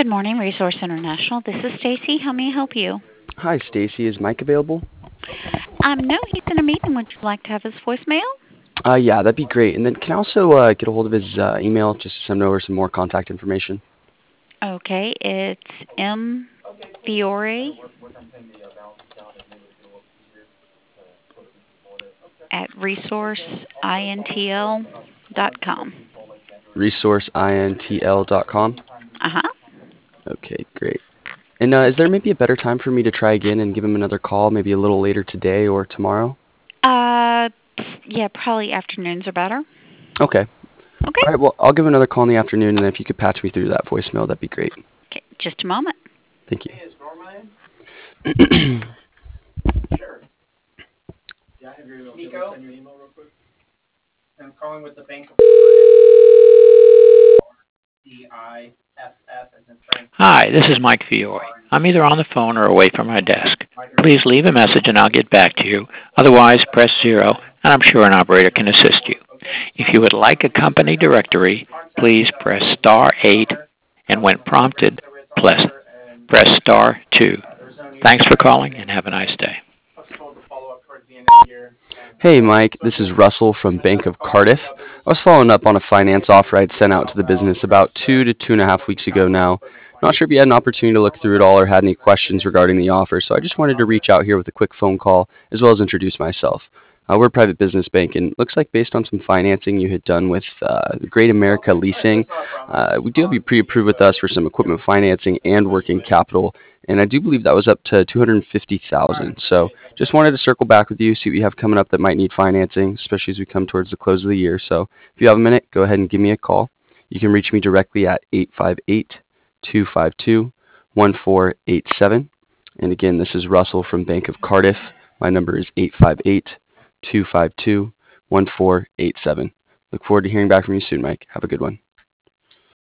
Good morning, Resource International. This is Stacy. How may I help you? Hi, Stacy. Is Mike available? No, he's in a meeting. Would you like to have his voicemail? Yeah, that'd be great. And then can I also get a hold of his email just to send over some more contact information? Okay, it's mfiore at resourceintl.com. ResourceINTL.com. Uh-huh. Okay, great. And is there maybe a better time for me to try again and give him another call, maybe a little later today or tomorrow? Uh, yeah, probably afternoons are better. Okay. Okay. All right, well, I'll give him another call in the afternoon, and if you could patch me through that voicemail, that'd be great. Okay, just a moment. Thank you. Sure. Yeah, I have your email. Nico? Send your email real quick. I'm calling with the Bank of DIFF as in Frank. Hi, this is Mike Fiore. I'm either on the phone or away from my desk. Please leave a message and I'll get back to you. Otherwise, press 0 and I'm sure an operator can assist you. If you would like a company directory, please press star 8 and when prompted, press star 2. Thanks for calling and have a nice day. Hey, Mike. This is Russell from Bank of Cardiff. I was following up on a finance offer I'd sent out to the business about 2 to 2.5 weeks ago now. Not sure if you had an opportunity to look through it all or had any questions regarding the offer, so I just wanted to reach out here with a quick phone call as well as introduce myself. We're a private business bank, and looks like based on some financing you had done with Great America Leasing, we do have you pre-approved with us for some equipment financing and working capital, and I do believe that was up to $250,000. So just wanted to circle back with you, see what you have coming up that might need financing, especially as we come towards the close of the year. So if you have a minute, go ahead and give me a call. You can reach me directly at 858-252-1487. And again, this is Russell from Bank of Cardiff. My number is 858-252-1487. Look forward to hearing back from you soon, Mike. Have a good one.